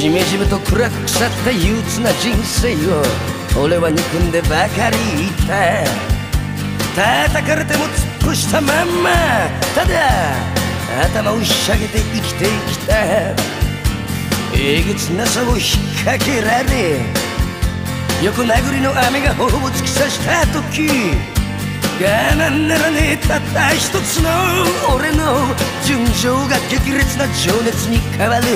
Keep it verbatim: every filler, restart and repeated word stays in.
しめじめと暗く腐った憂鬱な人生を俺は憎んでばかりいた。叩かれても突っ伏したまんま、ただ頭をしゃげて生きてきた。えげつなさを引っ掛けられ、横殴りの雨が頬を突き刺した時、我慢ならねえたった一つの俺の純情が激烈な情熱に変わる。